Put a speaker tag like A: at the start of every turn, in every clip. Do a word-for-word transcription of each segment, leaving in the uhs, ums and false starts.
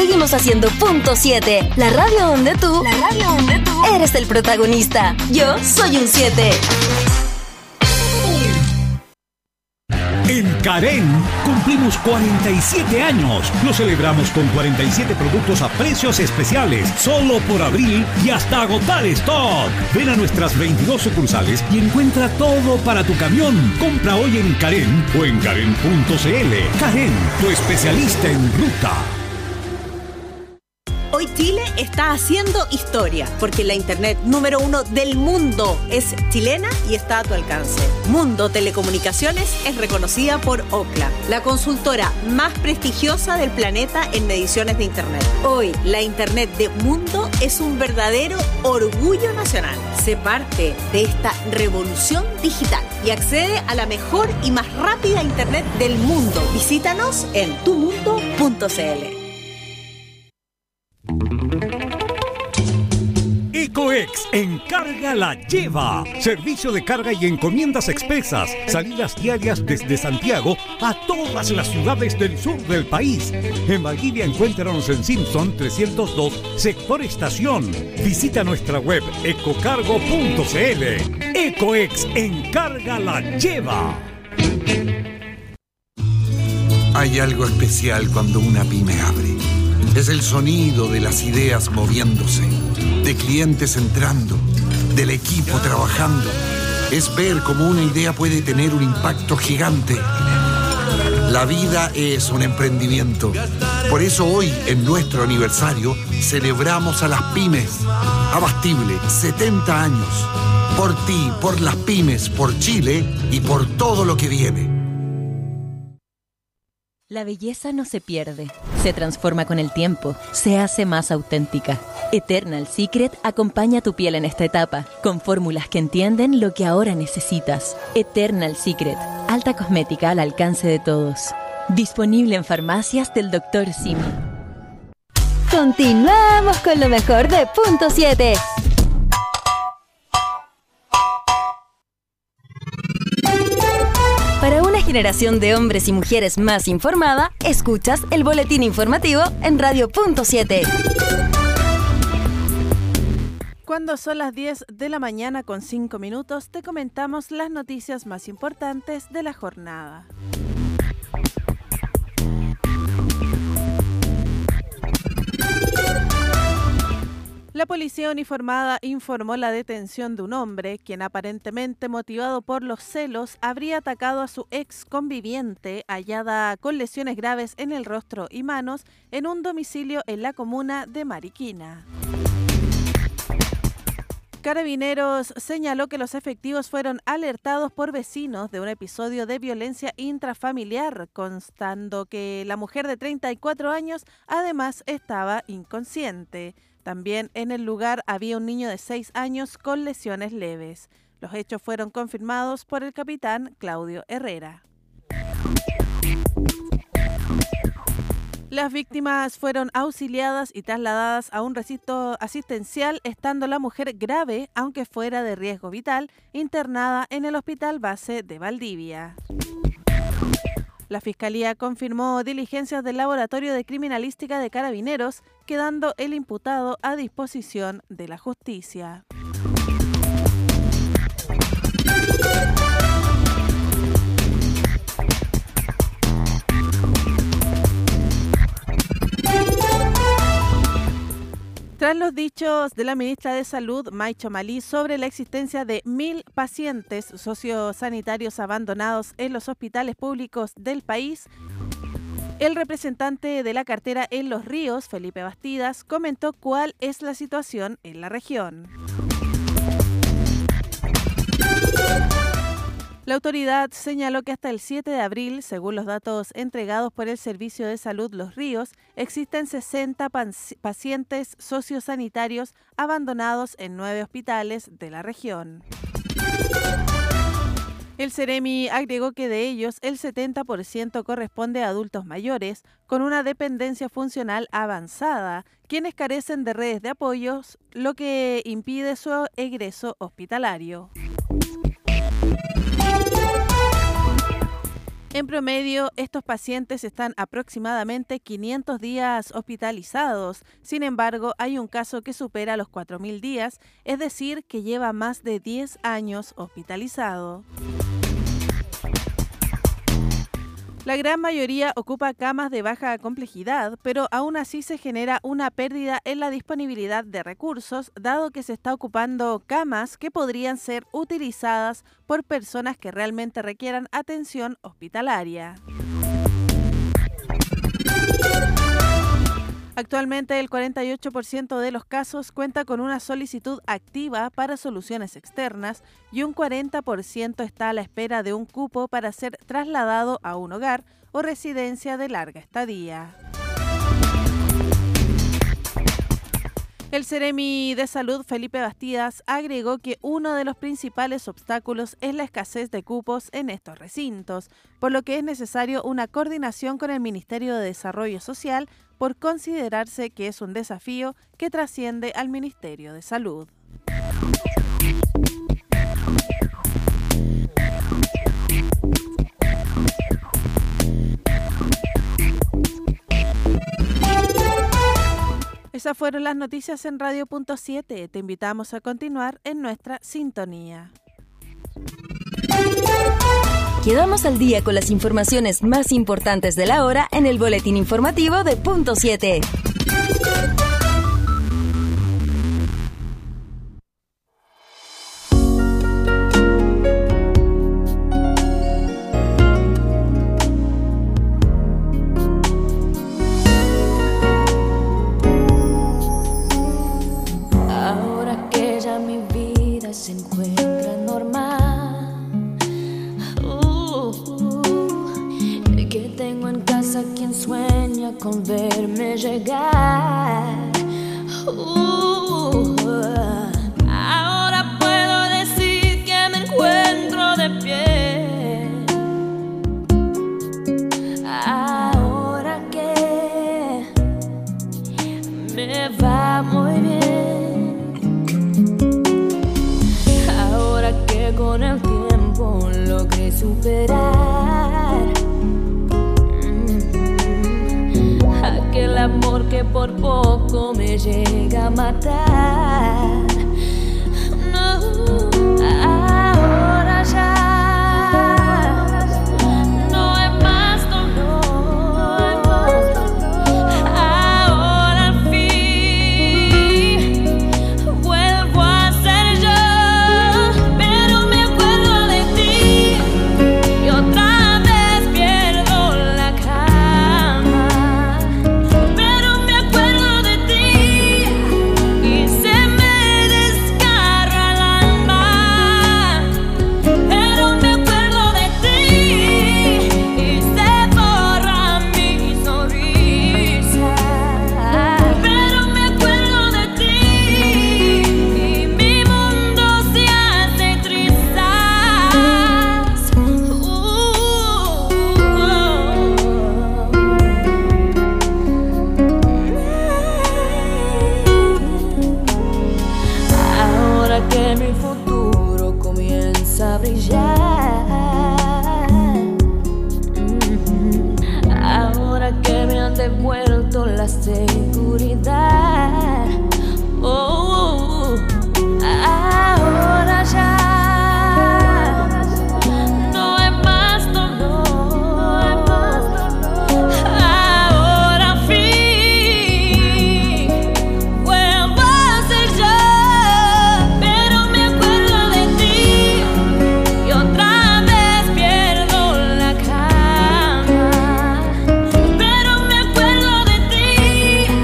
A: seguimos haciendo Punto siete, la radio donde tú, la radio donde tú eres el protagonista. Yo soy un siete.
B: En Karen cumplimos cuarenta y siete años. Lo celebramos con cuarenta y siete productos a precios especiales, solo por abril y hasta agotar stock. Ven a nuestras veintidós sucursales y encuentra todo para tu camión. Compra hoy en Karen o en karen punto c l. Karen, tu especialista en ruta.
C: Hoy Chile está haciendo historia, porque la internet número uno del mundo es chilena y está a tu alcance. Mundo Telecomunicaciones es reconocida por Ookla, la consultora más prestigiosa del planeta en mediciones de internet. Hoy, la internet de Mundo es un verdadero orgullo nacional. Sé parte de esta revolución digital y accede a la mejor y más rápida internet del mundo. Visítanos en tu mundo punto c l.
B: Ecoex Encarga la Lleva. Servicio de carga y encomiendas expresas. Salidas diarias desde Santiago a todas las ciudades del sur del país. En Valdivia encuéntranos en Simpson trescientos dos, sector estación. Visita nuestra web ecocargo punto c l. Ecoex Encarga la Lleva.
D: Hay algo especial cuando una pyme abre. Es el sonido de las ideas moviéndose, de clientes entrando, del equipo trabajando. Es ver cómo una idea puede tener un impacto gigante. La vida es un emprendimiento. Por eso hoy, en nuestro aniversario, celebramos a las pymes. Abastible, setenta años. Por ti, por las pymes, por Chile y por todo lo que viene.
E: La belleza no se pierde, se transforma con el tiempo, se hace más auténtica. Eternal Secret acompaña tu piel en esta etapa, con fórmulas que entienden lo que ahora necesitas. Eternal Secret, alta cosmética al alcance de todos. Disponible en farmacias del doctor Simi.
A: Continuamos con lo mejor de Punto siete. Para una generación de hombres y mujeres más informada, escuchas el boletín informativo en Radio Punto siete.
F: Cuando son las diez de la mañana con cinco minutos, te comentamos las noticias más importantes de la jornada. La policía uniformada informó la detención de un hombre, quien aparentemente motivado por los celos, habría atacado a su ex conviviente, hallada con lesiones graves en el rostro y manos, en un domicilio en la comuna de Mariquina. Carabineros señaló que los efectivos fueron alertados por vecinos de un episodio de violencia intrafamiliar, constando que la mujer de treinta y cuatro años además estaba inconsciente. También en el lugar había un niño de seis años con lesiones leves. Los hechos fueron confirmados por el capitán Claudio Herrera. Las víctimas fueron auxiliadas y trasladadas a un recinto asistencial, estando la mujer grave, aunque fuera de riesgo vital, internada en el Hospital Base de Valdivia. La Fiscalía confirmó diligencias del Laboratorio de Criminalística de Carabineros, quedando el imputado a disposición de la justicia. Tras los dichos de la ministra de Salud, Maicho Malí, sobre la existencia de mil pacientes sociosanitarios abandonados en los hospitales públicos del país, el representante de la cartera en Los Ríos, Felipe Bastidas, comentó cuál es la situación en la región. La autoridad señaló que hasta el siete de abril, según los datos entregados por el Servicio de Salud Los Ríos, existen sesenta pacientes sociosanitarios abandonados en nueve hospitales de la región. El Ceremi agregó que de ellos el setenta por ciento corresponde a adultos mayores con una dependencia funcional avanzada, quienes carecen de redes de apoyos, lo que impide su egreso hospitalario. En promedio, estos pacientes están aproximadamente quinientos días hospitalizados. Sin embargo, hay un caso que supera los cuatro mil días, es decir, que lleva más de diez años hospitalizado. La gran mayoría ocupa camas de baja complejidad, pero aún así se genera una pérdida en la disponibilidad de recursos, dado que se está ocupando camas que podrían ser utilizadas por personas que realmente requieran atención hospitalaria. Actualmente el cuarenta y ocho por ciento de los casos cuenta con una solicitud activa para soluciones externas y un cuarenta por ciento está a la espera de un cupo para ser trasladado a un hogar o residencia de larga estadía. El Seremi de Salud, Felipe Bastidas, agregó que uno de los principales obstáculos es la escasez de cupos en estos recintos, por lo que es necesario una coordinación con el Ministerio de Desarrollo Social por considerarse que es un desafío que trasciende al Ministerio de Salud. Esas fueron las noticias en Radio Punto siete. Te invitamos a continuar en nuestra sintonía.
A: Quedamos al día con las informaciones más importantes de la hora en el boletín informativo de Punto siete.
G: Se encuentra normal, uh, uh, que tengo en casa quien sueña con verme llegar. Uh, uh, ahora puedo decir que me encuentro de pie. Ahora que me va muy bien. Con el tiempo logré superar mm-hmm. aquel amor que por poco me llega a matar. No, ahora ya no hay más dolor. Ahora al fin vuelvo a ser yo. Devuelto la seguridad. Oh, ahora ya no hay más dolor. Ahora al fin vuelvo a ser yo, pero me acuerdo de ti y otra vez pierdo la calma. Pero me acuerdo de ti.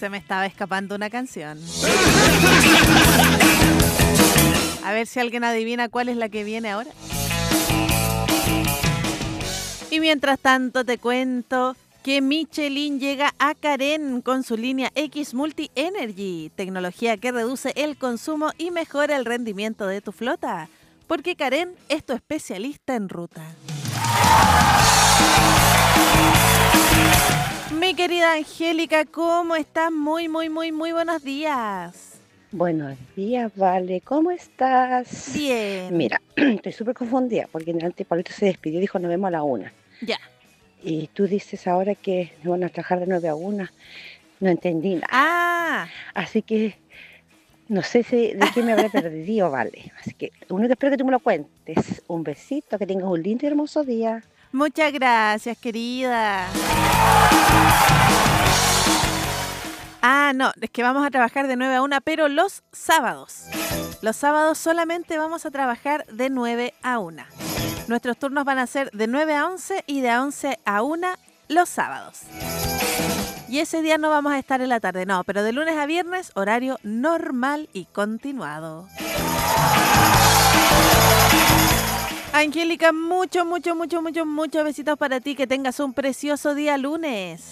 F: Se me estaba escapando una canción. A ver si alguien adivina cuál es la que viene ahora. Y mientras tanto te cuento que Michelin llega a Karen con su línea X Multi Energy, tecnología que reduce el consumo y mejora el rendimiento de tu flota, porque Karen es tu especialista en ruta. Mi querida Angélica, ¿cómo estás? Muy, muy, muy, muy buenos días.
H: Buenos días, Vale, ¿cómo estás?
F: Bien.
H: Mira, estoy súper confundida porque en el Pablito se despidió y dijo nos vemos a la una.
F: Ya.
H: Y tú dices ahora que nos van a trabajar de nueve a una. No entendí nada.
F: Ah.
H: Así que no sé si, de qué me habré perdido, Vale. Así que lo único que espero que tú me lo cuentes. Un besito, que tengas un lindo y hermoso día.
F: Muchas gracias, querida. Ah, no, es que vamos a trabajar de nueve a una, pero los sábados. Los sábados solamente vamos a trabajar de nueve a una. Nuestros turnos van a ser de nueve a once y de once a una los sábados. Y ese día no vamos a estar en la tarde, no, pero de lunes a viernes, horario normal y continuado. Angélica, mucho, mucho, mucho, mucho, muchos besitos para ti. Que tengas un precioso día lunes.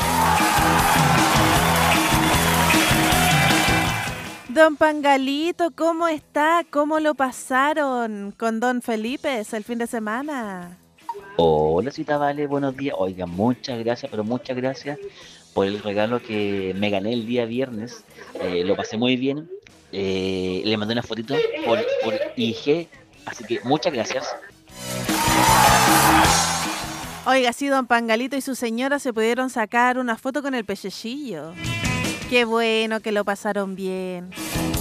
F: Don Pangalito, ¿cómo está? ¿Cómo lo pasaron con Don Felipe el fin de semana?
I: Hola, cita Vale, buenos días. Oiga, muchas gracias, pero muchas gracias por el regalo que me gané el día viernes. Eh, lo pasé muy bien. Eh, le mandé una fotito por, por I G, así que muchas gracias.
F: Oiga, sí, Don Pangalito y su señora se pudieron sacar una foto con el pechecillo. Qué bueno que lo pasaron bien.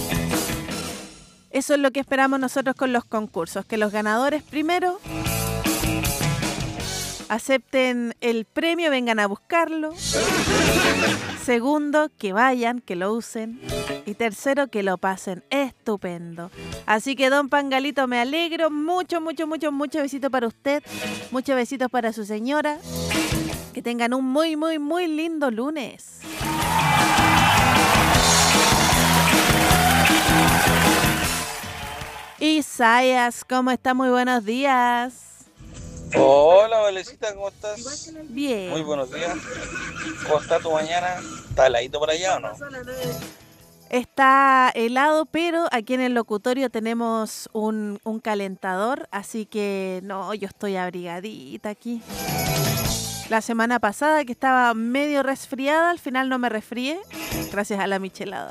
F: Eso es lo que esperamos nosotros con los concursos, que los ganadores primero acepten el premio, vengan a buscarlo. Segundo, que vayan, que lo usen. Y tercero, que lo pasen estupendo. Así que, Don Pangalito, me alegro. Mucho, mucho, mucho, mucho besito para usted. Muchos besitos para su señora. Que tengan un muy, muy, muy lindo lunes. Isaías, ¿cómo está? Muy buenos días.
J: Hola, Valecita, ¿cómo estás?
F: Bien.
J: Muy buenos días. ¿Cómo está tu mañana? ¿Está heladito por allá o no?
F: Está helado, pero aquí en el locutorio tenemos un, un calentador, así que no, yo estoy abrigadita aquí. La semana pasada que estaba medio resfriada, al final no me resfrié, gracias a la michelada.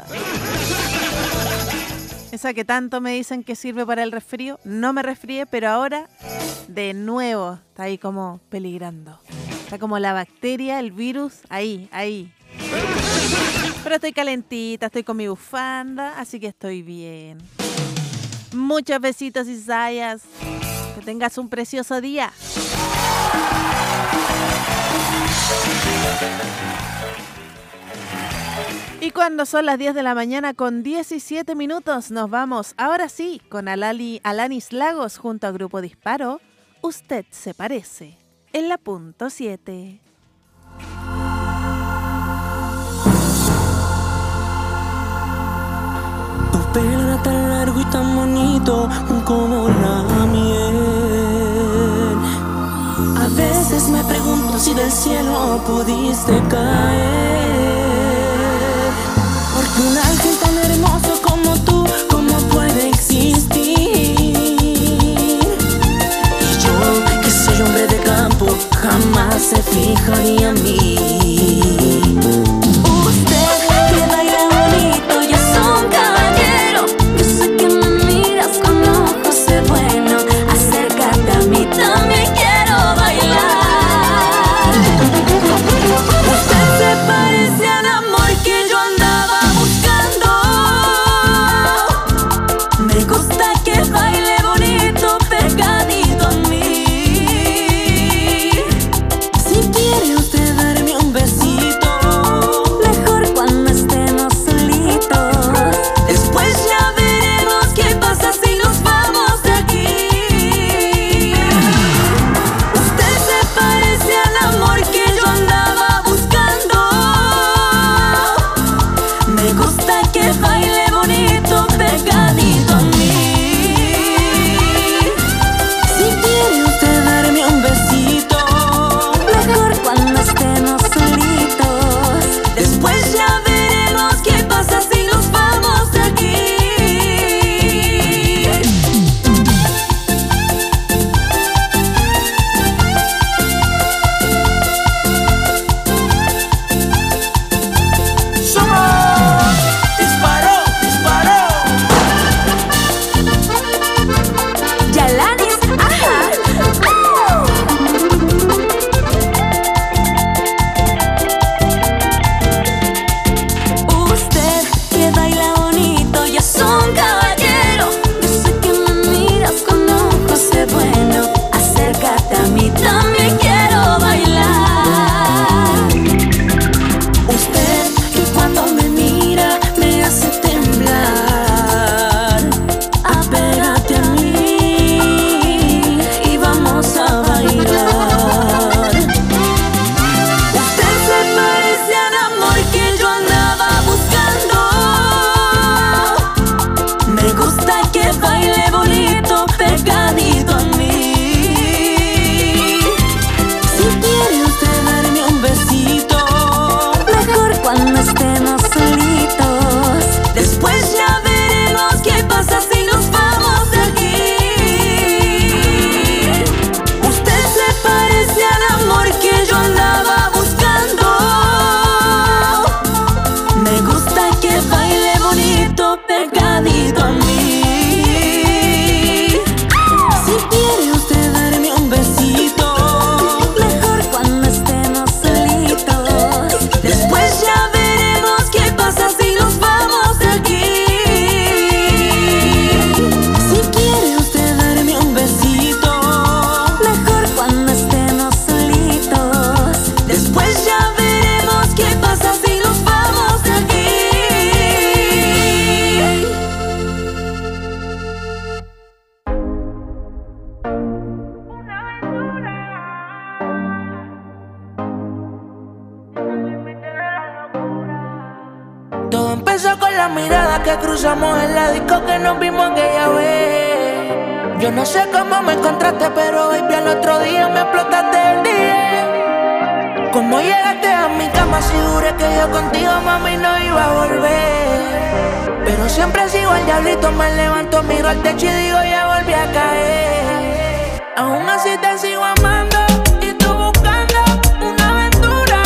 F: Esa que tanto me dicen que sirve para el resfrío, no me resfrié, pero ahora de nuevo está ahí como peligrando. Está como la bacteria, el virus, ahí, ahí. Pero estoy calentita, estoy con mi bufanda, así que estoy bien. Muchos besitos, Isaías. Que tengas un precioso día. Y cuando son las diez de la mañana con diecisiete minutos, nos vamos, ahora sí, con Alali, Alanis Lagos junto a Grupo Disparo. Usted se parece, en la punto siete.
K: Tu pelo era tan largo y tan bonito como la miel. A veces me pregunto si del cielo pudiste caer. Porque un ángel tan hermoso como tú, ¿cómo puede existir? Y yo, que soy hombre de campo, jamás se fijaría en mí. Usted, que baila bonito y es un caballero. Yo sé que me miras con ojos de bueno. Acércate a mí, también quiero bailar. Usted se parece al amor que yo andaba buscando. que cruzamos en la disco que nos vimos aquella vez. Yo no sé cómo me encontraste, pero baby al otro día me explotaste el día. Cómo llegaste a mi cama si juré que yo contigo, mami, no iba a volver. Pero siempre sigo al diablito, me levanto, miro al techo y digo ya volví a caer. Aún así te sigo amando y tú buscando una aventura.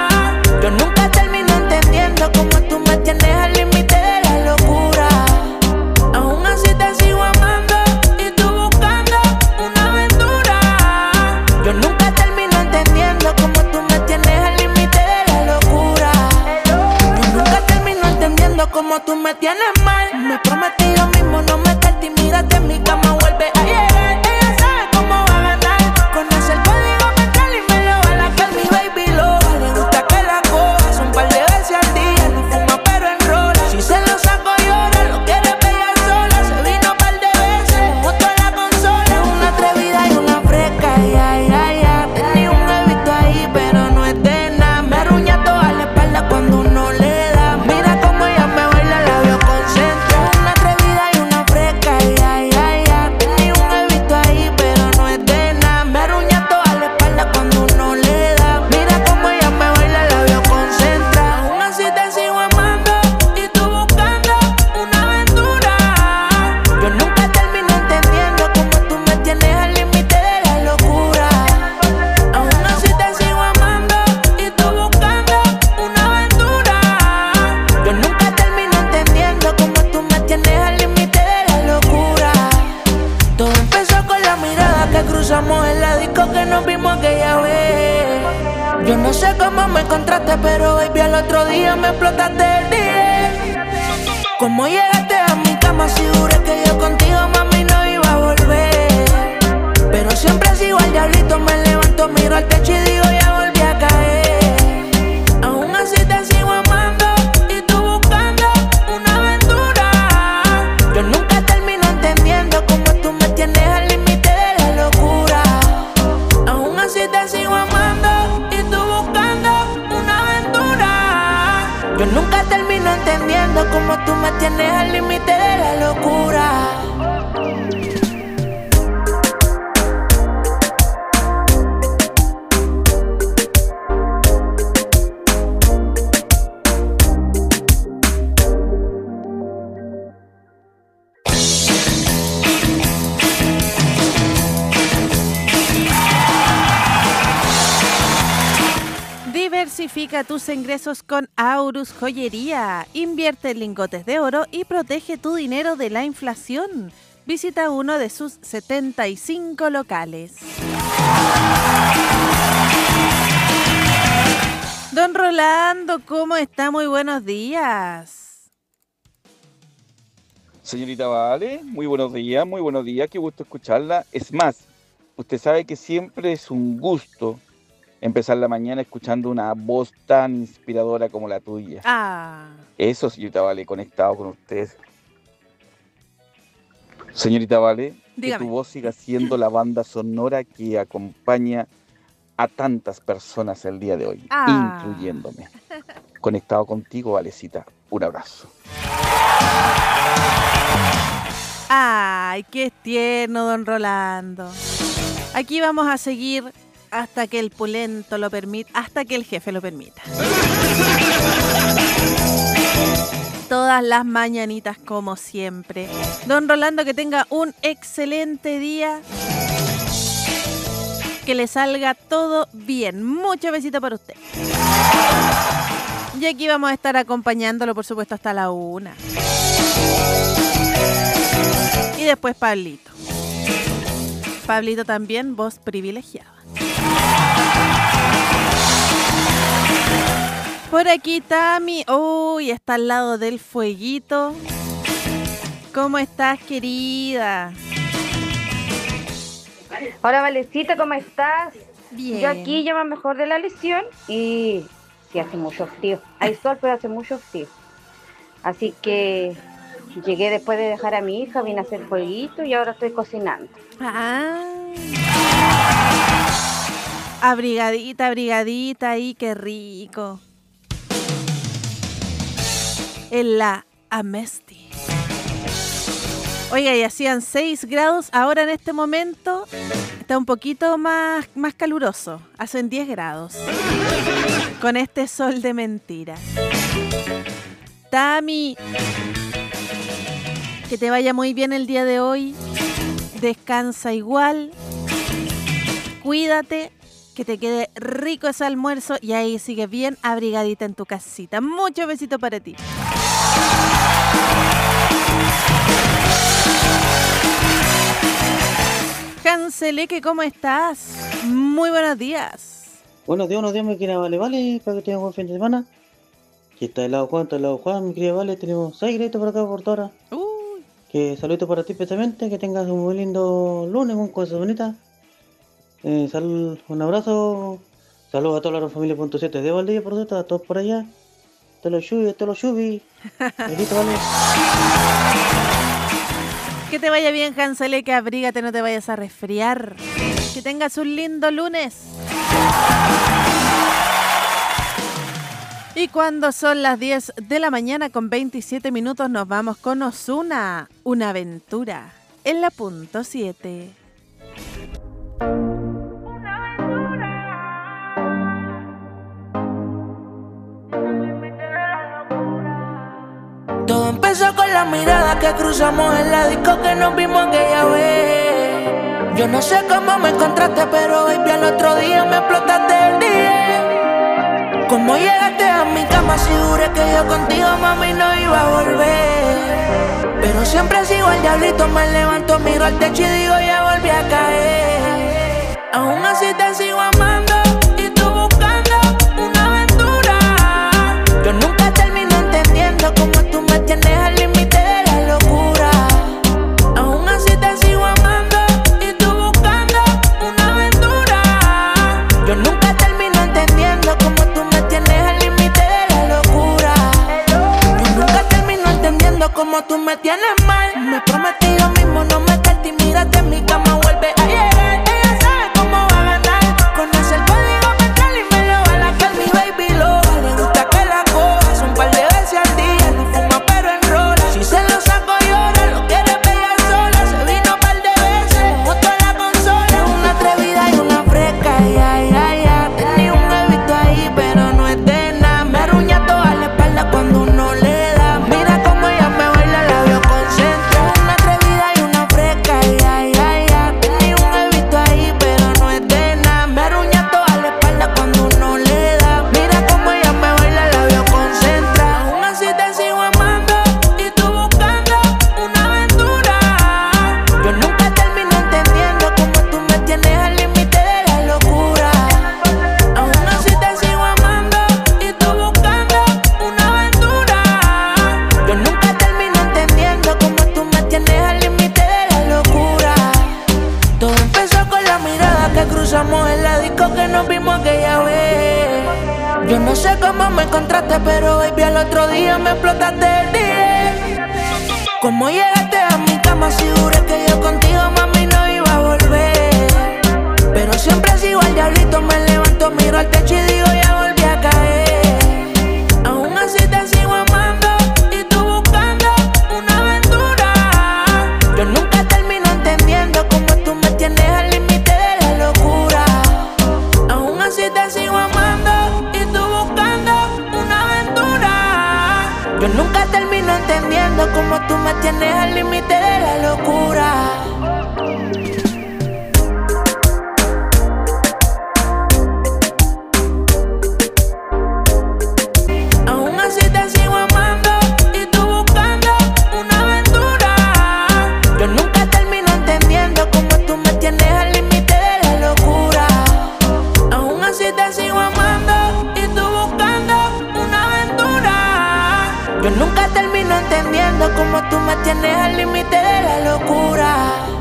K: Yo nunca termino entendiendo cómo tú me tienes al límite de la locura. Aún así te sigo amando y tú buscando una aventura. Yo nunca termino entendiendo cómo tú me tienes al límite de la locura. Yo nunca termino entendiendo cómo tú me tienes mal. Me prometí yo mismo no meterte y mírate en mi cama, vuelve a llegar. Ella sabe cómo va a ganar. Conoce el código mental y me lo va a lacar. Mi baby loba, le gusta que la cojas un par de veces al día. No fuma pero enrola. Si se lo saco llora, lo quiere pegar sola. Se vino un par de veces, justo en la consola. Una atrevida y una fresca, ya, ya, ya. Tenía un bebito ahí pero no es de nada. Me arruña toda la espalda cuando uno le da. Mira cómo ella me baila, la veo concentrada. Una atrevida y una fresca, ya, ya, ya. Tenía un bebito ahí pero no es de nada. Me arruña toda la espalda cuando uno le da. Mira cómo ella me baila, la veo concentrada. Aún así te sigo amando y tú buscando una aventura. Yo nunca termino entendiendo cómo tú me tienes al límite de la locura. Aún así te sigo amando y tú buscando una aventura. Yo nunca termino entendiendo cómo tú me tienes al límite de la locura. Todo empezó con la mirada que cruzamos en la disco que nos vimos aquella vez. Yo no sé cómo me encontraste, pero baby al otro día me explotaste el día. Cómo llegaste a mi cama si juré que yo contigo, mami, no iba a volver. Pero siempre sigo al diablito, me levanto, miro al techo y digo ya volví a caer. Aún así te sigo amando y tú buscando una aventura. Yo nunca termino entendiendo cómo tú me tienes al límite de la locura. Aún así te sigo amando y tú buscando una aventura. Yo nunca termino entendiendo cómo tú me tienes al límite de la locura.
F: Diversifica tus ingresos con Aurus Joyería. Invierte en lingotes de oro y protege tu dinero de la inflación. Visita uno de sus setenta y cinco locales. Don Rolando, ¿cómo está? Muy buenos días.
J: Señorita Vale, muy buenos días, muy buenos días, qué gusto escucharla. Es más, usted sabe que siempre es un gusto empezar la mañana escuchando una voz tan inspiradora como la tuya.
F: Ah.
J: Eso, señorita Vale, conectado con usted. Señorita Vale,
F: dígame,
J: que tu voz siga siendo la banda sonora que acompaña a tantas personas el día de hoy,
F: ah.
J: incluyéndome. Conectado contigo, Valecita. Un abrazo.
F: Ay, qué tierno, don Rolando. Aquí vamos a seguir hasta que el pulento lo permita, hasta que el jefe lo permita. Todas las mañanitas como siempre. Don Rolando, que tenga un excelente día. Que le salga todo bien. Mucho besito para usted. Y aquí vamos a estar acompañándolo, por supuesto, hasta la una. Y después Pablito. Pablito también, voz privilegiada. Por aquí Tami, uy, está al lado del fueguito. ¿Cómo estás, querida?
L: Hola, Valecita, ¿cómo estás?
F: Bien.
L: Yo aquí ya más mejor de la lesión y sí hace mucho frío. Hay sol, pero hace mucho frío. Así que llegué después de dejar a mi hija, vine a hacer fueguito y ahora estoy cocinando.
F: Ah. Abrigadita, abrigadita ahí, qué rico. En la Amnesty. Oiga, y hacían seis grados, ahora en este momento está un poquito más, más caluroso, hacen diez grados, con este sol de mentira. Tami, que te vaya muy bien el día de hoy, descansa igual, cuídate, que te quede rico ese almuerzo y ahí sigue bien abrigadita en tu casita. Muchos besitos para ti. Hanseleque, ¿cómo estás? Muy buenos días.
M: Buenos días, buenos días, mi querida Vale, Vale, para que tengas un buen fin de semana. Aquí está el lado Juan, está el lado Juan, mi querida Vale, tenemos seis graditos por acá por toda hora.
F: Uy.
M: Que saludos para ti especialmente, que tengas un muy lindo lunes, con cosas bonitas. Eh, sal, un abrazo, saludos a toda la familia punto siete de Valdivia, por cierto, a todos por allá. Te lo shubi, te lo shubi. Besito, Vale.
F: Que te vaya bien, Hansele, que abrígate, no te vayas a resfriar. Que tengas un lindo lunes. Y cuando son las diez de la mañana con veintisiete minutos nos vamos con Ozuna, una aventura en la punto siete.
K: Todo empezó con la mirada que cruzamos en la disco que nos vimos aquella vez. Yo no sé cómo me encontraste, pero baby al otro día me explotaste el día. Cómo llegaste a mi cama, si juré que yo contigo, mami, no iba a volver. Pero siempre sigo al diablito, me levanto, miro al techo y digo ya volví a caer. Aún así te sigo amando y tú buscando una aventura. Yo nunca termino entendiendo cómo tú me tienes al límite de la locura. Aún así te sigo amando y tú buscando una aventura. Yo nunca termino entendiendo cómo tú me tienes al límite de la locura. Yo nunca termino entendiendo cómo tú me tienes mal. Me prometí yo mismo no meterte y mírate en mi cama, vuelve a llegar. Ella sabe cómo va a ganar. Conoce el código mental y me lo va a lacar. Mi baby loca, le gusta que la cojas un par de veces al día. No fuma pero enrola. Si se lo saco llora, lo quiere pegar sola. Se vino un par de veces, justo en la consola. Una atrevida y una fresca, ya, ya, ya. Tenía un bebito ahí pero no es de nada. Me arruña toda la espalda cuando uno le da. Mira cómo ella me baila, la veo concentrada. Una atrevida y una fresca, ya, ya, ya. Tenía un bebito ahí pero no es de nada. Me arruña toda la espalda cuando uno le da. Mira cómo ella me baila, la veo concentrada. Aún así te sigo amando y tú buscando una aventura. Yo nunca termino entendiendo cómo tú me tienes al límite de la locura. Aún así te sigo amando y tú buscando una aventura. Yo nunca termino entendiendo cómo tú me tienes al límite de la locura. Todo empezó con la mirada que cruzamos en la disco que nos vimos aquella vez. Yo no sé cómo me encontraste, pero baby al otro día me explotaste el día. Cómo llegaste a mi cama, si juré que yo contigo, mami, no iba a volver. Pero siempre sigo al diablito, me levanto, miro al techo y digo ya volví a caer. Aún así te sigo amando y tú buscando una aventura. Yo nunca termino entendiendo cómo tú me tienes al límite de la locura. Aún así te sigo amando y tú buscando una aventura. Yo nunca termino entendiendo cómo tú me tienes al límite de la locura. Aún así te sigo amando y tú buscando una aventura. Yo nunca termino entendiendo cómo tú me tienes al límite de la locura. Aún así te sigo amando y tú buscando una aventura. Yo nunca termino entendiendo cómo tú me tienes al límite de la locura.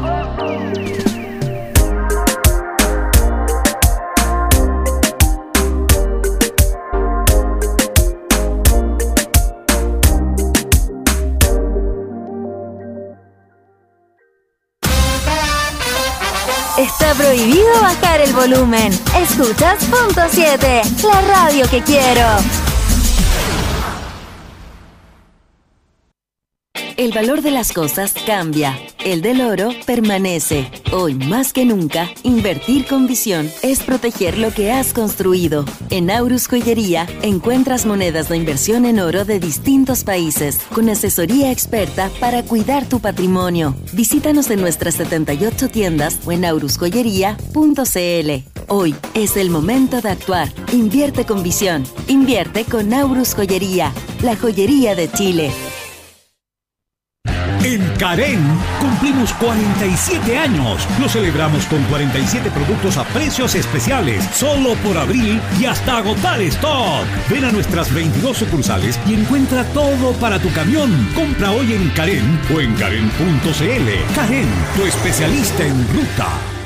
A: Está prohibido bajar el volumen. Escuchas punto siete, la radio que quiero. El valor de las cosas cambia, el del oro permanece. Hoy más que nunca, invertir con visión es proteger lo que has construido. En Aurus Joyería encuentras monedas de inversión en oro de distintos países, con asesoría experta para cuidar tu patrimonio. Visítanos en nuestras setenta y ocho tiendas o en aurus joyería punto c l. Hoy es el momento de actuar. Invierte con visión. Invierte con Aurus Joyería, la joyería de Chile.
B: En Carén cumplimos cuarenta y siete años. Lo celebramos con cuarenta y siete productos a precios especiales, solo por abril y hasta agotar stock. Ven a nuestras veintidós sucursales y encuentra todo para tu camión. Compra hoy en Carén o en carén punto c l. Carén, tu especialista en ruta.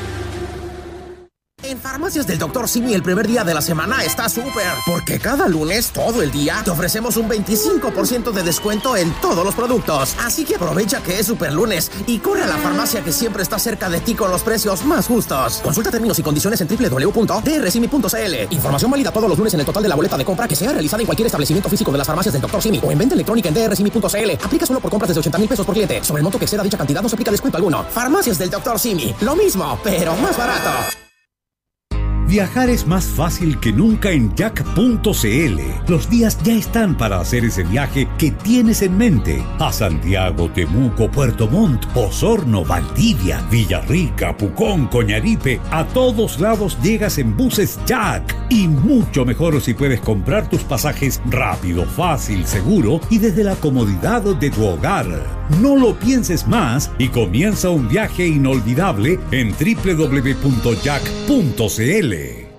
N: En Farmacias del doctor Simi el primer día de la semana está súper, porque cada lunes, todo el día, te ofrecemos un veinticinco por ciento de descuento en todos los productos. Así que aprovecha que es super lunes y corre a la farmacia que siempre está cerca de ti con los precios más justos. Consulta términos y condiciones en doble u doble u doble u punto d r simi punto c l. Información válida todos los lunes en el total de la boleta de compra que sea realizada en cualquier establecimiento físico de las Farmacias del doctor Simi o en venta electrónica en d r simi punto c l. Aplica solo por compras desde ochenta mil pesos por cliente. Sobre el monto que exceda dicha cantidad no se aplica descuento alguno. Farmacias del doctor Simi. Lo mismo, pero más barato.
B: Viajar es más fácil que nunca en jack punto c l. Los días ya están para hacer ese viaje que tienes en mente. A Santiago, Temuco, Puerto Montt, Osorno, Valdivia, Villarrica, Pucón, Coñaripe. A todos lados llegas en buses Jack. Y mucho mejor si puedes comprar tus pasajes rápido, fácil, seguro y desde la comodidad de tu hogar. No lo pienses más y comienza un viaje inolvidable en doble u doble u doble u punto jack punto c l.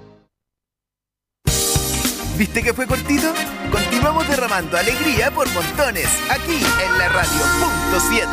O: ¿Viste que fue cortito? Continuamos derramando alegría por montones, aquí en la radio punto siete.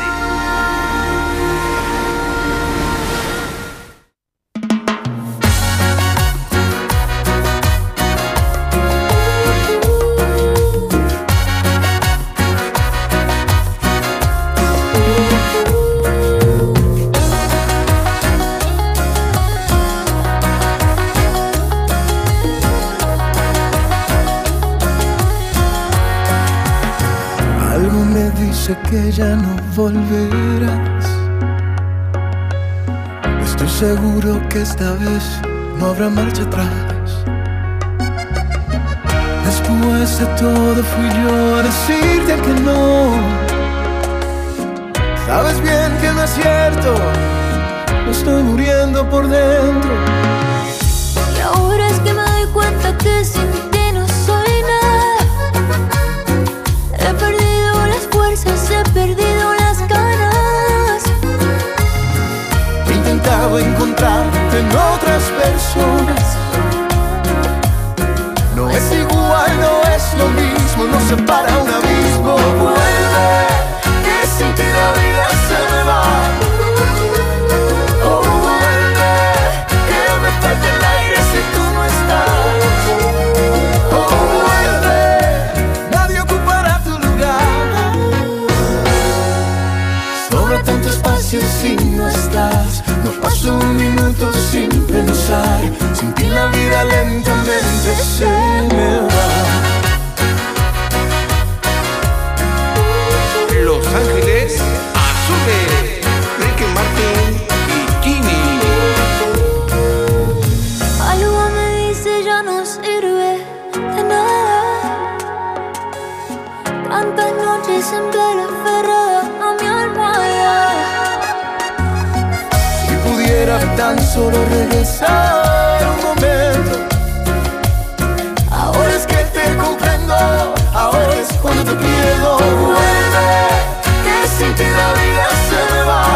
P: Sé que ya no volverás. Estoy seguro que esta vez no habrá marcha atrás. Después de todo fui yo a decirte que no. Sabes bien que no es cierto, me estoy muriendo por dentro.
G: Y ahora es que me doy cuenta que sin ti no soy nada. He perdido las fuerzas, he perdido las ganas.
P: He intentado encontrarte en otras personas. No es igual, no es lo mismo, nos separa un abismo. Vuelve, que sin ti la vida se me va. Oh, vuelve, que me falta el aire si tú no estás. Oh, vuelve, nadie ocupará tu lugar. Sobra tanto espacio si no estás. No paso un minuto sin pensar. Sin ti la vida lentamente se me va.
O: Los Ángeles Azules, Ricky Martin y Kini.
G: Algo me dice ya no sirve de nada. Tantas noches en plena aferrada a mi almohada.
P: Si pudiera tan solo regresar un momento. Ahora es que te comprendo, ahora es cuando te pierdo. Vuelve, que sin ti la vida se me va.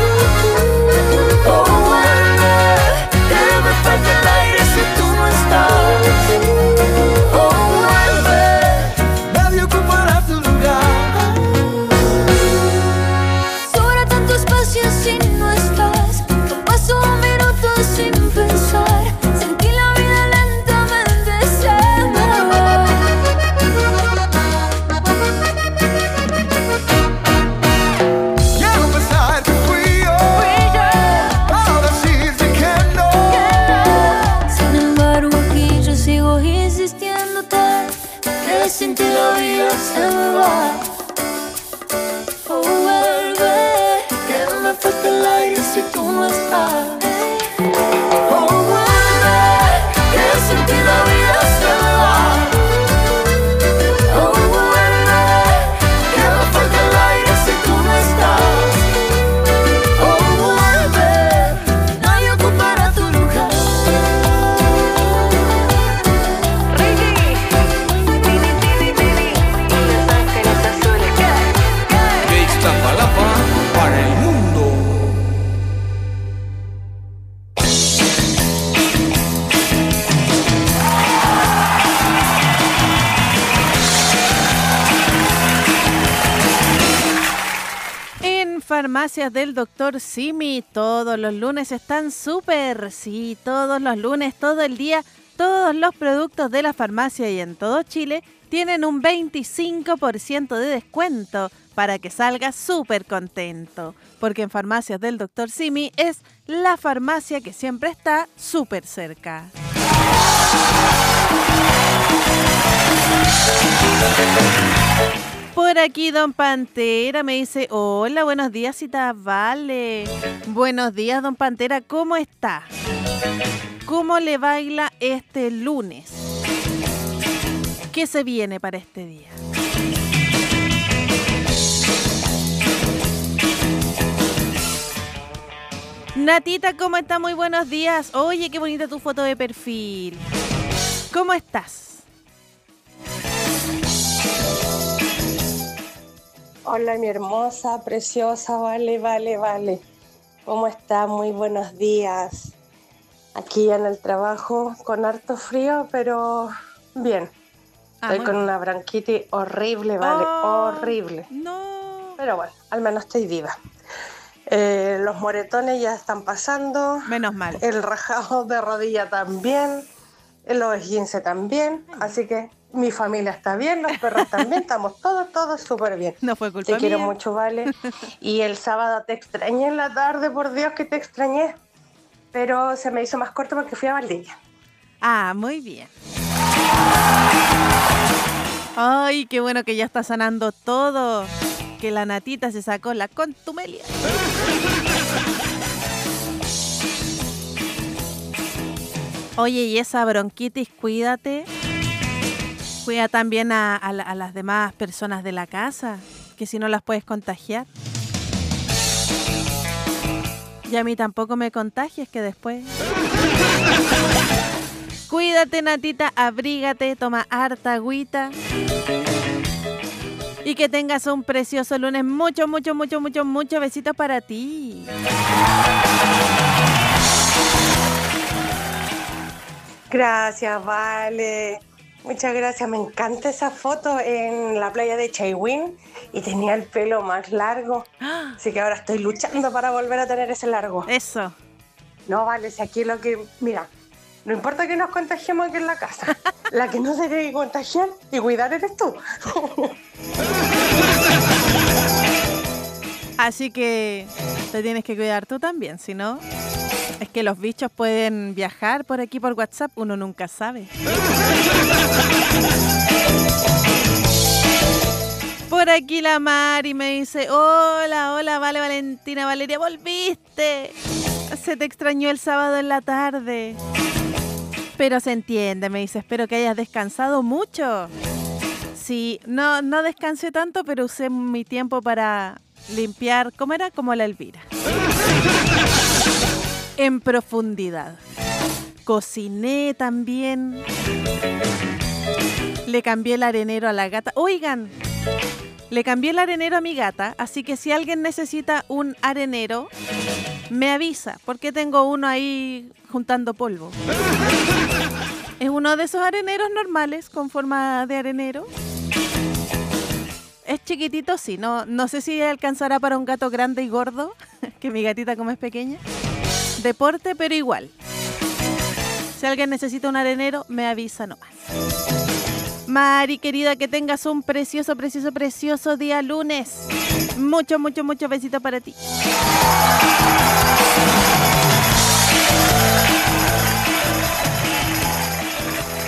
P: Oh, vuelve, que me falta el aire si tú no estás. Oh, vuelve, nadie ocupará tu lugar.
G: Sobra tanto espacio si no estás. No paso un minuto sin pensar. Sin ti la vida lentamente se me va.
P: Quiero pensar que fui yo, ahora decirte que no.
G: Sin embargo aquí yo sigo insistiéndote que sin ti la vida se me va. Oh. no estás. Oh, vuelve, que sin ti la vida se va. Oh, vuelve, que me falta el aire si tú no estás. Oh, vuelve, nadie ocupará tu lugar.
Q: De Iztapalapa para el mundo.
F: En Farmacias del doctor Simi, todos los lunes están súper, sí, todos los lunes, todo el día, todos los productos de la farmacia y en todo Chile tienen un veinticinco por ciento de descuento para que salgas súper contento, porque en Farmacias del doctor Simi es la farmacia que siempre está súper cerca. Por aquí Don Pantera me dice, hola, buenos días, Cita Vale. Buenos días, Don Pantera, ¿cómo está? ¿Cómo le baila este lunes? ¿Qué se viene para este día? Natita, ¿cómo está? Muy buenos días. Oye, qué bonita tu foto de perfil. ¿Cómo estás?
R: Hola, mi hermosa, preciosa, vale, vale, vale. ¿Cómo está? Muy buenos días. Aquí en el trabajo con harto frío, pero bien. Estoy
F: Ah,
R: con
F: muy-
R: una bronquitis horrible, vale,
F: Oh,
R: horrible.
F: No.
R: Pero bueno, al menos estoy viva. Eh, los moretones ya están pasando.
F: Menos mal.
R: El rajado de rodilla también. Los esguince también. Así que mi familia está bien, los perros también. Estamos todos, todos súper bien.
F: No fue culpa
R: Te quiero
F: mía.
R: mucho, Vale. Y el sábado te extrañé en la tarde, por Dios que te extrañé. Pero se me hizo más corto porque fui a Valdivia.
F: Ah, muy bien. Ay, qué bueno que ya está sanando todo. Que la Natita se sacó la contumelia. Oye, y esa bronquitis, cuídate. Cuida también a, a la- a las demás personas de la casa, que si no las puedes contagiar. Y a mí tampoco me contagies, que después... Cuídate, Natita, abrígate, toma harta agüita. Y que tengas un precioso lunes. Mucho, mucho, mucho, mucho, mucho besitos para ti.
R: Gracias, Vale. Muchas gracias. Me encanta esa foto en la playa de Chaiwin y tenía el pelo más largo. Así que ahora estoy luchando para volver a tener ese largo.
F: Eso.
R: No, Vale, si aquí lo que... Mira, no importa que nos contagiemos aquí en la casa. La que no se tiene que contagiar y cuidar eres tú.
F: Así que te tienes que cuidar tú también, si no... Es que los bichos pueden viajar por aquí por WhatsApp, uno nunca sabe. Por aquí la Mari me dice, hola, hola, vale, Valentina, Valeria, volviste. Se te extrañó el sábado en la tarde. Pero se entiende, me dice, espero que hayas descansado mucho. Sí, no, no descansé tanto, pero usé mi tiempo para limpiar, ¿cómo era? Como la Elvira. En profundidad. Cociné también. Le cambié el arenero a la gata. Oigan, le cambié el arenero a mi gata, así que si alguien necesita un arenero, me avisa, porque tengo uno ahí juntando polvo. Es uno de esos areneros normales, con forma de arenero. Es chiquitito, sí, no, no sé si alcanzará para un gato grande y gordo, que mi gatita como es pequeña. Deporte, pero igual. Si alguien necesita un arenero, me avisa nomás. Mari, querida, que tengas un precioso, precioso, precioso día lunes. Mucho, mucho, mucho besito para ti.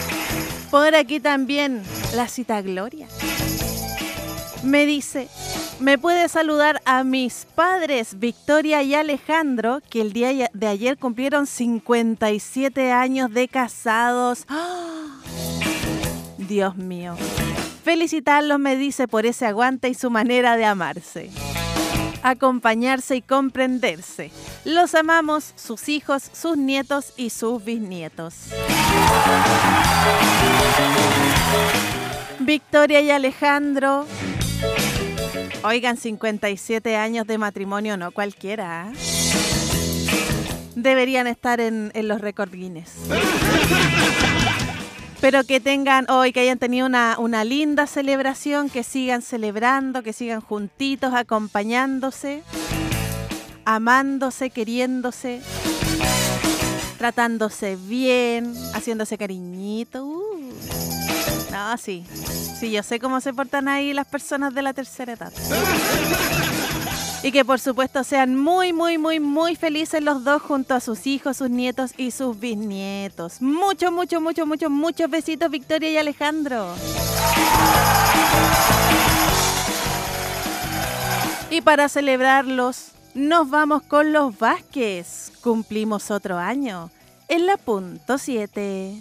F: Por aquí también la Cita Gloria me dice, Me puede saludar a mis padres, Victoria y Alejandro, que el día de ayer cumplieron cincuenta y siete años de casados. ¡Oh! Dios mío. Felicitarlos, me dice, por ese aguante y su manera de amarse, acompañarse y comprenderse. Los amamos, sus hijos, sus nietos y sus bisnietos. Victoria y Alejandro. Oigan, cincuenta y siete años de matrimonio, no cualquiera. Deberían estar en, en los récord Guinness. Pero que tengan hoy, que hayan tenido una, una linda celebración, que sigan celebrando, que sigan juntitos, acompañándose, amándose, queriéndose, tratándose bien, haciéndose cariñito. Uh. No, sí. Sí, yo sé cómo se portan ahí las personas de la tercera edad. Y que por supuesto sean muy, muy, muy, muy felices los dos junto a sus hijos, sus nietos y sus bisnietos. Muchos, muchos, muchos, muchos, muchos besitos, Victoria y Alejandro. Y para celebrarlos, nos vamos con los Vázquez. Cumplimos otro año en la punto siete.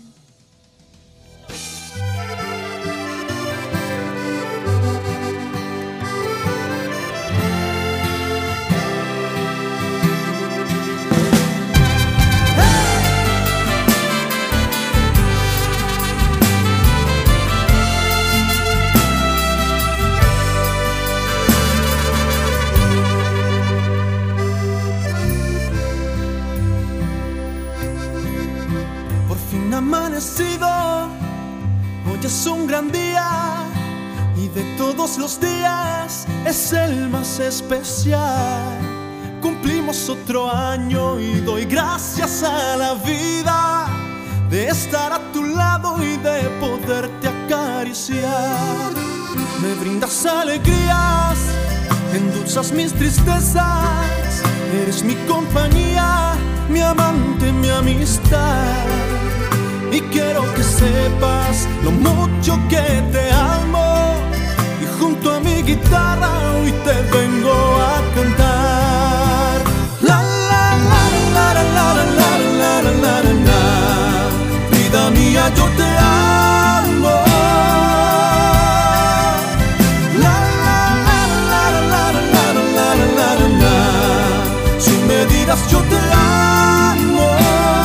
S: Amanecido, hoy es un gran día y de todos los días es el más especial. Cumplimos otro año y doy gracias a la vida de estar a tu lado y de poderte acariciar. Me brindas alegrías, endulzas mis tristezas, eres mi compañía, mi amante, mi amistad. Y quiero que sepas lo mucho que te amo. Y junto a mi guitarra hoy te vengo a cantar. La la la la la la la la la la la la. Vida mía, yo te amo. La la la la la la la la la la la. Sin medidas yo te amo.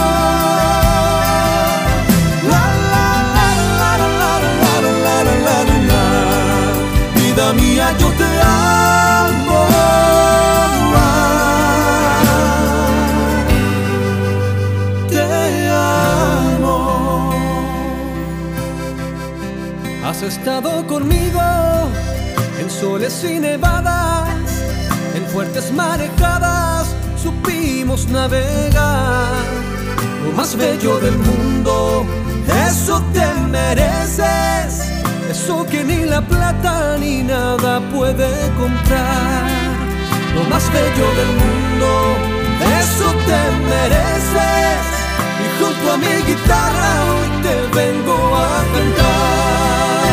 S: Vida mía, yo te amo. Te amo.
T: Has estado conmigo en soles y nevadas, en fuertes marejadas supimos navegar. Lo más bello del mundo, eso te mereces. Eso que ni la plata ni nada puede comprar. Lo más bello del mundo, eso te mereces. Y junto a mi guitarra hoy te vengo a cantar.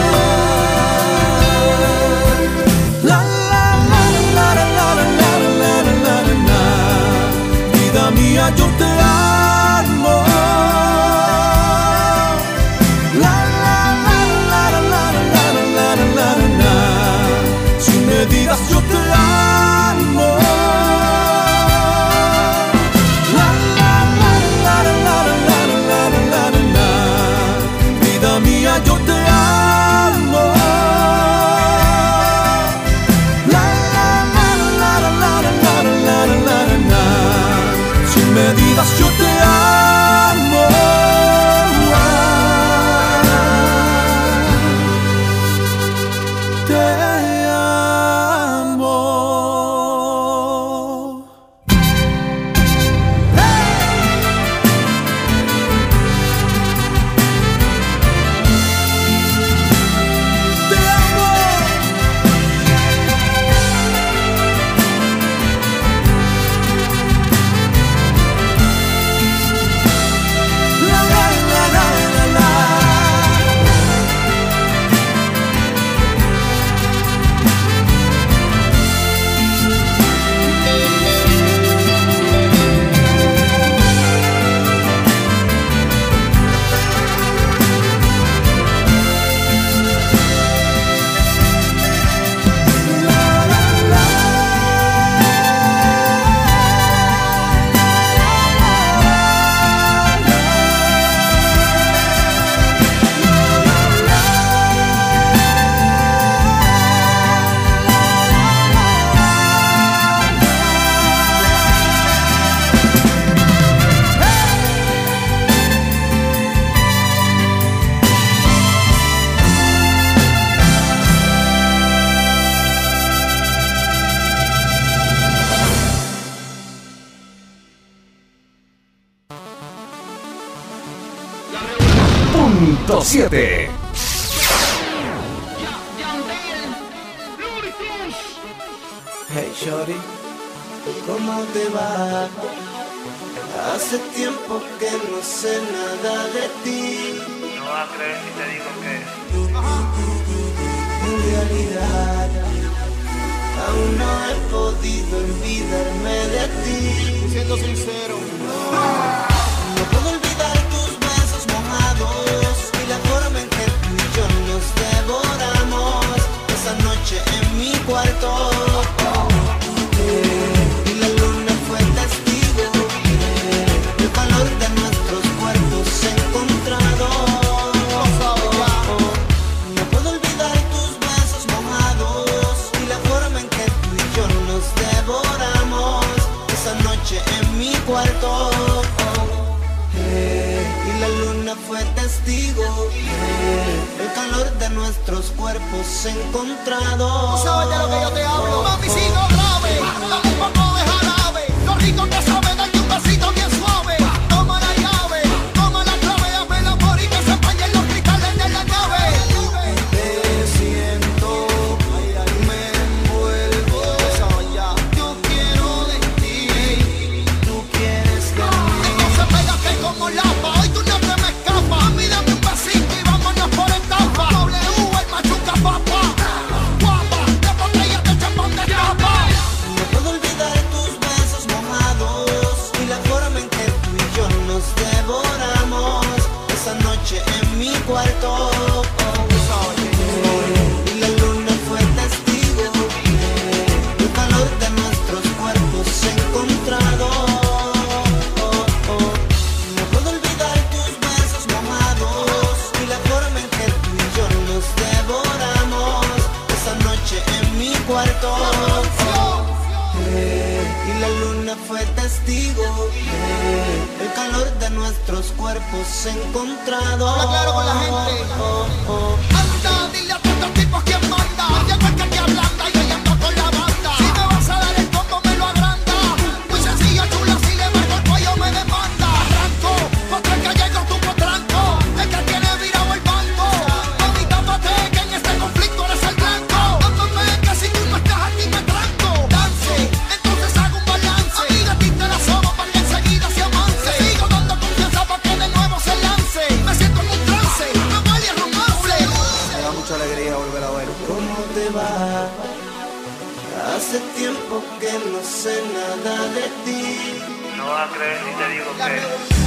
T: La la la la la la la la la la la. Vida mía, yo te amo. Sin medidas yo te amo.
B: punto siete.
P: Hey shorty, ¿cómo te va? Hace tiempo que no sé nada de ti.
U: No vas a creer si te digo que
P: en realidad aún no he podido olvidarme de ti.
U: siendo sincero,
P: no puedo olvidar tus besos mojados y la forma en que tú y yo nos devoramos esa noche en mi cuarto. Y la luna fue testigo del calor de nuestros cuerpos encontrados. No puedo olvidar tus besos mojados y la forma en que tú y yo nos devoramos esa noche en mi cuarto. Y la luna fue testigo del calor de nuestros cuerpos encontrados.
U: tú sabes de lo que yo te hablo. Mami, si no grave, dame un poco de jarabe. Lo rico que sabe, darte un besito bien suave. Toma la llave, toma la clave, hazme el amor y que se empañen los cristales de la nave.
P: Te siento, me envuelvo. Yo quiero de ti, tú quieres de mí.
U: Entonces pégate como lapa, hoy tú no te me escapas. A mí dame un besito y vámonos por etapa. W, el machuca papá. Guapa, de botella de champán de tapa.
P: No puedo olvidar tus besos mojados y la forma en que tú y yo nos devoramos esa noche en mi cuarto. Y la luna fue testigo del calor de nuestros cuerpos encontrados. No puedo olvidar tus besos mojados y la forma en que tú y yo nos devoramos esa noche en mi cuarto. Y la luna fue testigo del calor de nuestros cuerpos encontrados.
U: Habla claro con la gente. Anda, dile a todos estos tipos quién manda. Llegó el que te ablanda y yo ando con la banda. Si me vas a dar el combo me lo agranda. Muy sencillo, chula, si le bajo el cuello me demanda. Arranco, contra el que llego tu potranco. El que tiene virado el banco. Mami, tápate que en este conflicto eres el blanco. Ámame que si tú no estás aquí me tranco. Dance, entonces hago un balance. Amiga, a ti te la sobo para que enseguida se avance. Sigo dando confianza para que de nuevo se lance. Me siento en un trance, no vale romance.
P: Me da mucha alegría volver a ver. ¿Cómo te va? Hace tiempo que no sé nada de ti.
U: No vas a creer si te digo que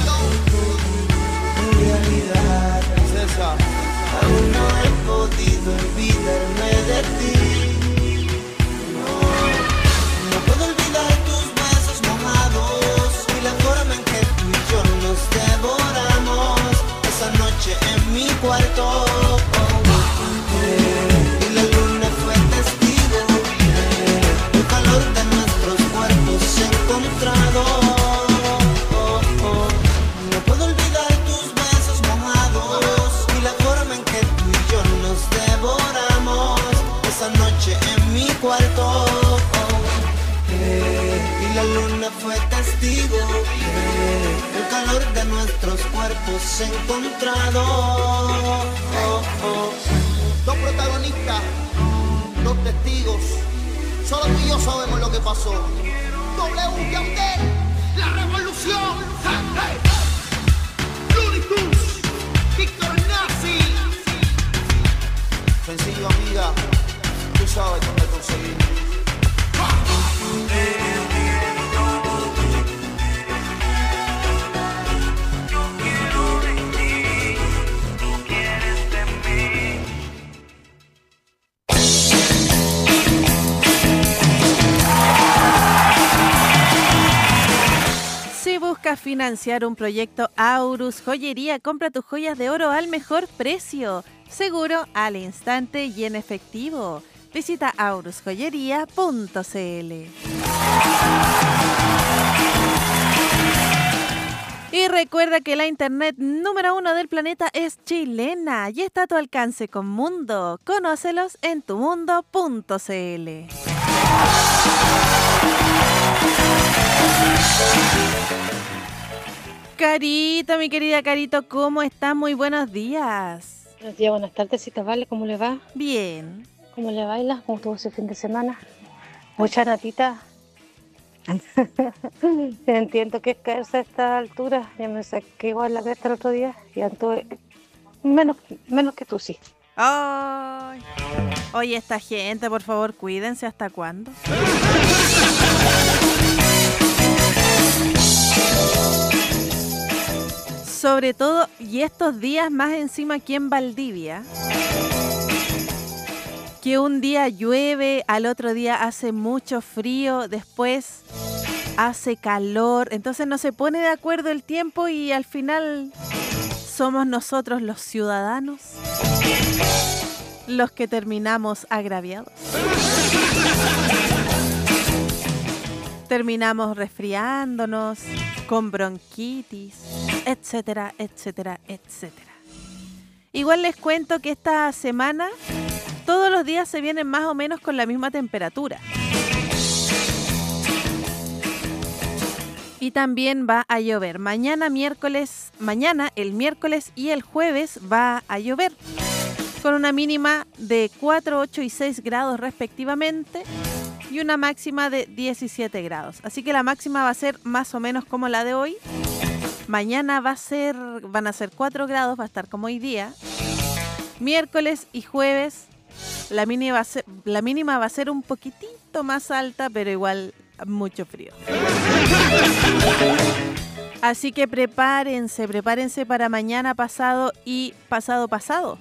P: En realidad,
U: César,
P: aún no he podido olvidarme de ti. No, no puedo olvidar tus besos mojados y la forma en que tú y yo nos devoramos esa noche en mi cuarto. Y la luna fue testigo del calor de nuestros cuerpos encontrados. No puedo olvidar tus besos mojados y la forma en que tú y yo nos devoramos esa noche en mi cuarto. Y la luna fue testigo del calor de nuestros cuerpos encontrados.
U: dos protagonistas, dos testigos. Solo tú y yo sabemos lo que pasó. W, Yandel, la revolución. Hey, hey. Looney Tunes, Víctor Nazi. Sencillo, amiga, tú sabes dónde conseguirlo.
F: Si buscas financiar un proyecto Aurus Joyería, compra tus joyas de oro al mejor precio, seguro, al instante y en efectivo. Visita aurus joyería punto c l. Y recuerda que la internet número uno del planeta es chilena y está a tu alcance con Mundo. Conócelos en tu mundo punto c l. Carito, mi querida Carito, ¿cómo estás? Muy buenos días.
C: Buenos días, buenas tardes, Cita Vale, ¿cómo le va?
F: Bien.
C: ¿Cómo le baila? ¿Cómo estuvo ese fin de semana? Mucha natita. Entiendo que es caerse a esta altura. Ya me saqué igual la cresta el otro día y anduve menos, menos que tú, sí.
F: Ay. Oye, esta gente, por favor, cuídense. ¿Hasta cuándo? Sobre todo, y estos días más encima aquí en Valdivia, que un día llueve, al otro día hace mucho frío, después hace calor, entonces no se pone de acuerdo el tiempo y al final somos nosotros los ciudadanos los que terminamos agraviados. Terminamos resfriándonos, con bronquitis, etcétera, etcétera, etcétera. Igual les cuento que esta semana todos los días se vienen más o menos con la misma temperatura. Y también va a llover. Mañana miércoles, mañana el miércoles y el jueves va a llover. Con una mínima de cuatro, ocho y seis grados respectivamente. Y una máxima de diecisiete grados. Así que la máxima va a ser más o menos como la de hoy. Mañana va a ser, van a ser cuatro grados, va a estar como hoy día. Miércoles y jueves la mínima, va a ser, la mínima va a ser un poquitito más alta, pero igual mucho frío. Así que prepárense, prepárense para mañana, pasado y pasado pasado.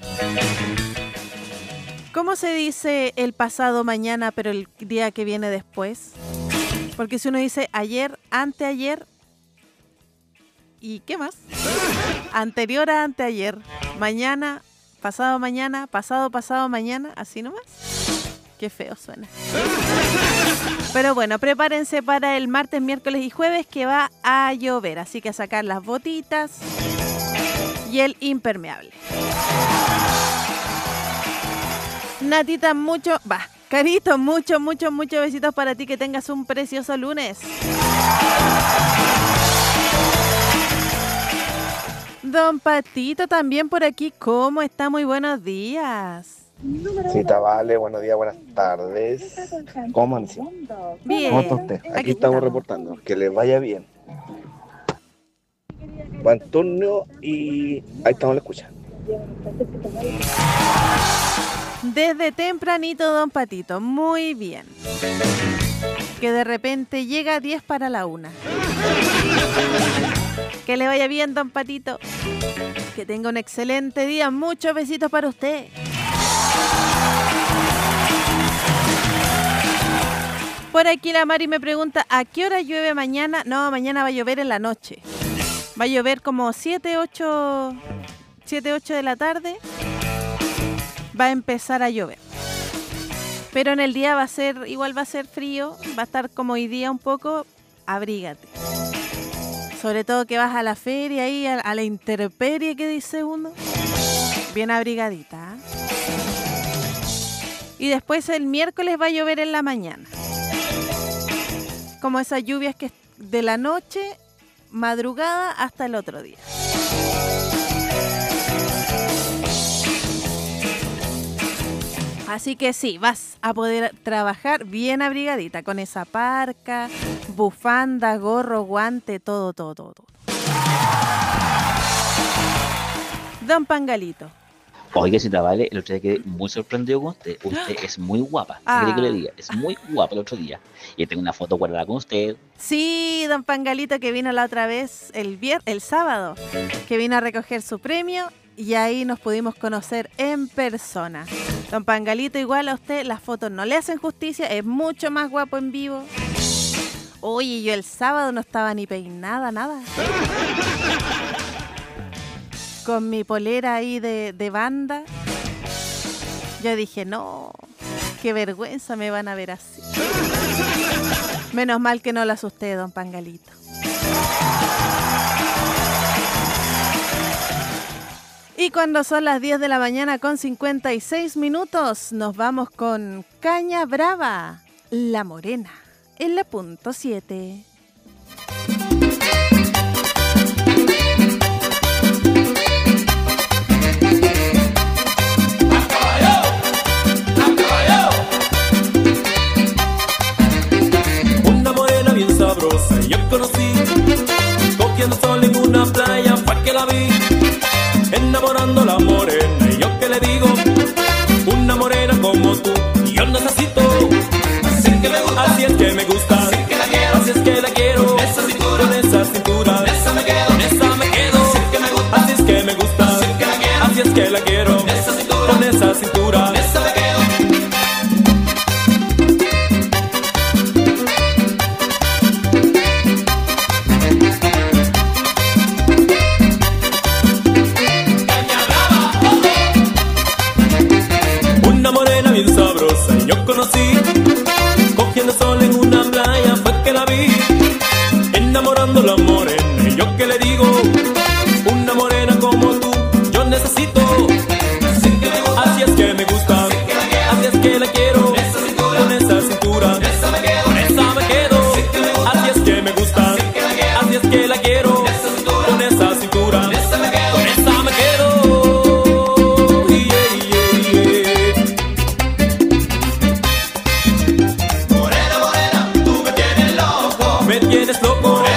F: ¿Cómo se dice el pasado mañana, pero el día que viene después? Porque si uno dice ayer, anteayer, ¿y qué más? Anterior a anteayer, mañana, pasado mañana, pasado pasado mañana, así nomás. Qué feo suena. Pero bueno, prepárense para el martes, miércoles y jueves que va a llover. Así que a sacar las botitas y el impermeable. Natita, mucho, va, Carito, mucho, mucho, muchos besitos para ti. Que tengas un precioso lunes. Don Patito también por aquí. ¿Cómo está? Muy buenos días.
V: Cita Vale, buenos días, buenas tardes. ¿Cómo amaneció?
F: Bien.
V: ¿Cómo está usted? Aquí,
F: Aquí
V: estamos
F: estamos.
V: reportando. Que les vaya bien. Buen turno y ahí estamos, la escucha.
F: Desde tempranito, don Patito. Muy bien. Que de repente llega a diez para la una. Que le vaya bien, don Patito. Que tenga un excelente día. Muchos besitos para usted. Por aquí la Mari me pregunta, ¿a qué hora llueve mañana? No, mañana va a llover en la noche. Va a llover como siete, ocho, siete, ocho de la tarde. Va a empezar a llover. Pero en el día va a ser, igual va a ser frío. Va a estar como hoy día un poco. Abrígate. Sobre todo que vas a la feria ahí, a, a la intemperie que dice uno. Bien abrigadita. ¿eh? Y después el miércoles va a llover en la mañana. Como esas lluvias que es de la noche, madrugada hasta el otro día. Así que sí, vas a poder trabajar bien abrigadita con esa parca, bufanda, gorro, guante, todo, todo, todo. todo. Don Pangalito.
I: Oiga, si vale, el otro día quedé muy sorprendido con usted. Usted es muy guapa. ¿Qué
F: Ah.
I: quiere que le diga? Es muy guapa el otro día. Y tengo una foto guardada con usted.
F: Sí, don Pangalito que vino la otra vez el vier el sábado, que vino a recoger su premio y ahí nos pudimos conocer en persona. Don Pangalito, igual a usted las fotos no le hacen justicia, es mucho más guapo en vivo. Oye, yo el sábado no estaba ni peinada, nada. Con mi polera ahí de, de banda. Yo dije, no, qué vergüenza me van a ver así. Menos mal que no la asusté, don Pangalito. Y cuando son las diez de la mañana con cincuenta y seis minutos, nos vamos con Caña Brava, La Morena, en la punto siete.
T: sabrosa yo conocí. Cogiendo sol en una playa fue que la vi, enamorando a la morena. Y yo que le digo, una morena como tú yo necesito. Así que me gusta, así es que me gusta, así, que la quiero, así es que la quiero. Esa cintura, con esa cintura, con esa me quedo, con esa me quedo. Así que me gusta, así es que me gusta, así, que la quiero, así es que la quiero. Esa cintura, con esa cintura, con esa me quedo. Una morena bien sabrosa yo conocí, cogiendo sol en una playa fue que la vi, enamorando a la morena. Y yo que le digo, una morena como tú yo necesito. Así, que me gusta, así es que me gusta, así, que la quiero, así es que la quiero. Esa cintura, con esa cintura, con esa me quedo, con esa me quedo. Así, que me gusta, así es que me gusta, así, que la quiero, así es que la quiero. Esa cintura, con esa cintura, con esa me quedo, con esa me quedo. Yeah, yeah, yeah. Morena, morena, tú me tienes loco, me tienes loco.